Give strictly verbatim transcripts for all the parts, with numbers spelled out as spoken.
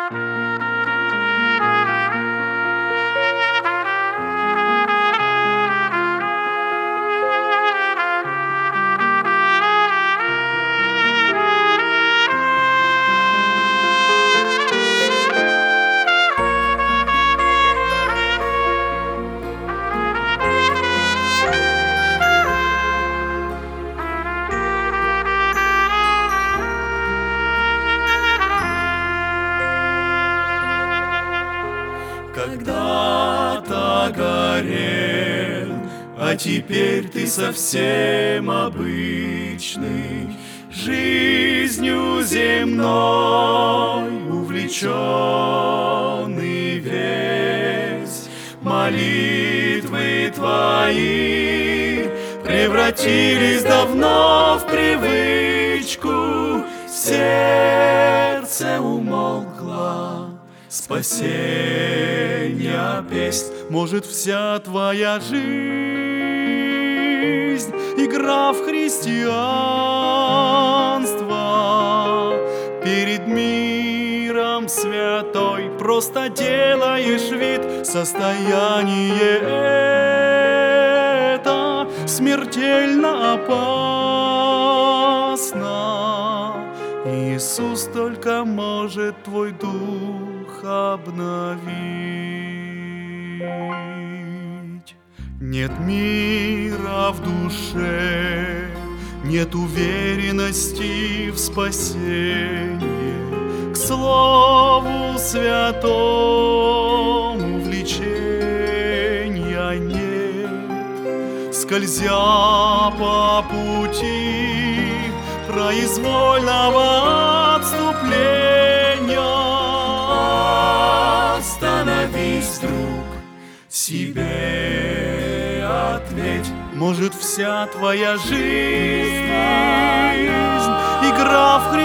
Когда-то горел, а теперь ты совсем обычный, жизнью земной увлеченный весь. Молитвы твои превратились давно в привычку, сердце умолкло. Спасенья песнь. Может, вся твоя жизнь игра в христианство, перед миром святой просто делаешь вид. Состояние это смертельно опасно. Иисус только может твой дух обновить. Нет мира в душе, нет уверенности в спасении. К слову святому влечения нет. Скользя по пути произвольного отступления, остановись, друг, себе ответь. Может, вся твоя жизнь игра в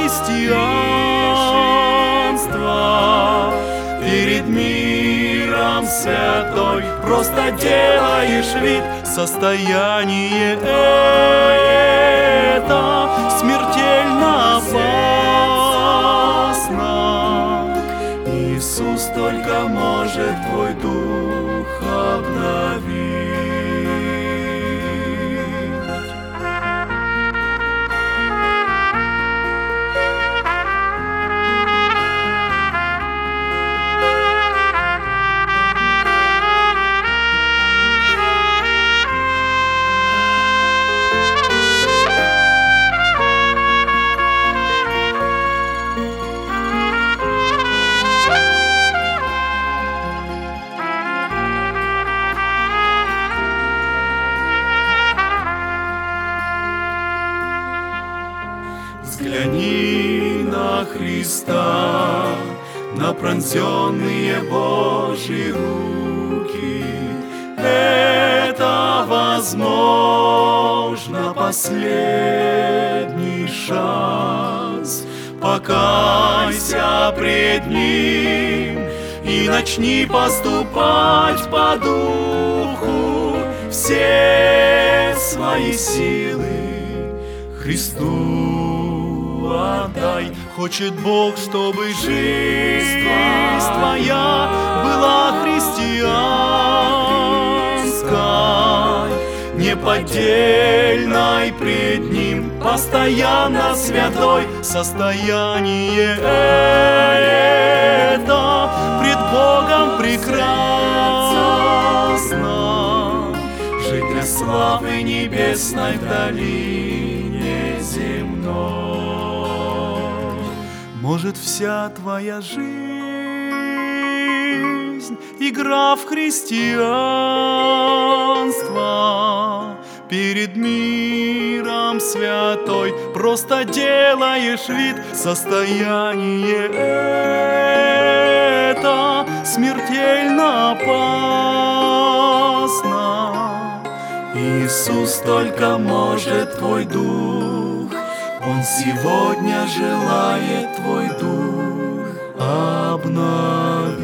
христианство, перед миром святой просто делаешь вид. Состояние это смертельно опасно. Иисус только может твой дух обновить. Взгляни на Христа, на пронзенные Божьи руки. Это, возможно, последний шанс. Покайся пред Ним и начни поступать по духу. Все свои силы Христу отдай. Хочет Бог, чтобы жизнь твоя была христианской, неподдельной пред Ним, постоянно святой. Состояние это пред Богом прекрасно, жить для славы небесной в долине земной. Может, вся твоя жизнь игра в христианство, перед миром святой просто делаешь вид. Состояние это смертельно опасно. Иисус только может твой дух, Он сегодня желает твой дух обновить.